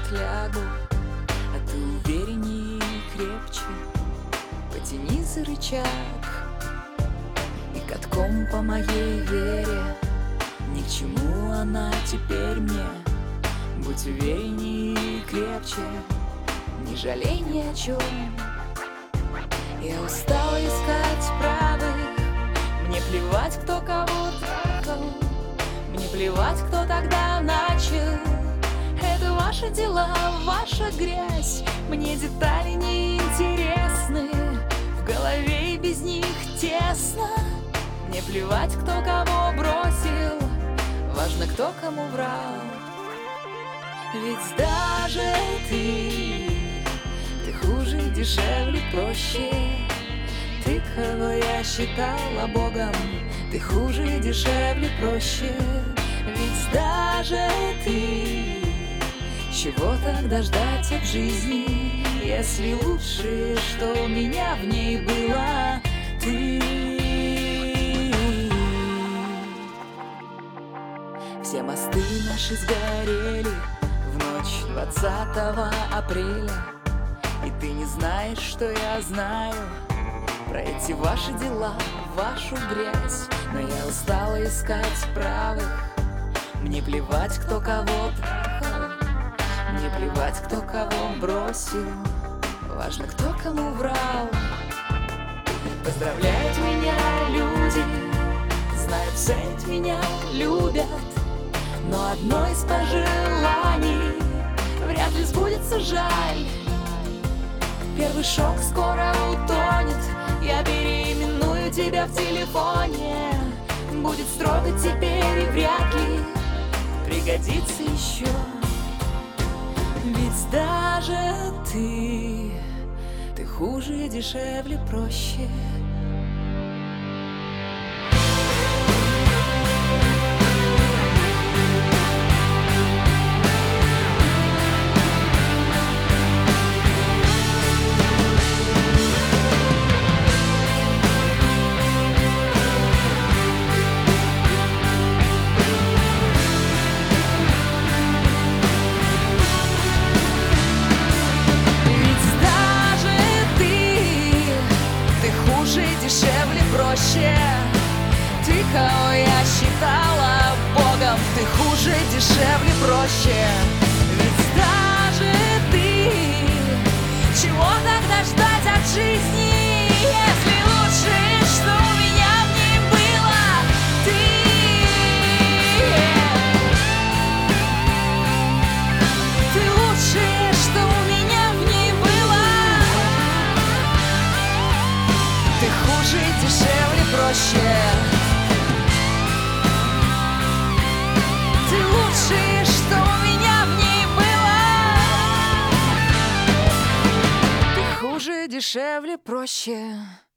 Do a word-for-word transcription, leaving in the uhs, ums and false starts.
лягу, а ты увереннее и крепче. Потяни за рычаг и катком по моей вере. Ни к чему она теперь мне. Будь увереннее и крепче, не жалей ни о чем. Я устала искать правых. Мне плевать, кто кого трахал. Мне плевать, кто тогда начал. Это ваши дела, ваша грязь. Мне детали не интересны. В голове и без них тесно. Мне плевать, кто кого бросил. Важно, кто кому врал. Ведь даже ты, ты хуже, дешевле, проще. Ты, кого я считала Богом, ты хуже, дешевле, проще. Ведь даже ты, чего тогда ждать от жизни, если лучшее, что у меня в ней было, ты. Все мосты наши сгорели в ночь двадцатого апреля. И ты не знаешь, что я знаю про эти ваши дела, вашу грязь. Но я устала искать правых. Мне плевать, кто кого трахал. Мне плевать, кто кого бросил. Важно, кто кому врал. Поздравляют меня люди, знают, ценят меня, любят. Но одно из пожеланий вряд ли сбудется, жаль. Первый шок скоро утонет. Я переименую тебя в телефоне. Будет строго теперь и вряд ли пригодится еще. Ведь даже ты, ты хуже, дешевле, проще. Дешевле, проще. Ты, кого я считала Богом, ты хуже, дешевле, проще. Ведь даже ты, чего тогда ждать от жизни, если лучшее, что у меня в ней было, ты. Ты лучшее, что у меня в ней было. Ты хуже, дешевле, проще. Ты лучшее, что у меня в ней было. Ты хуже, дешевле, проще.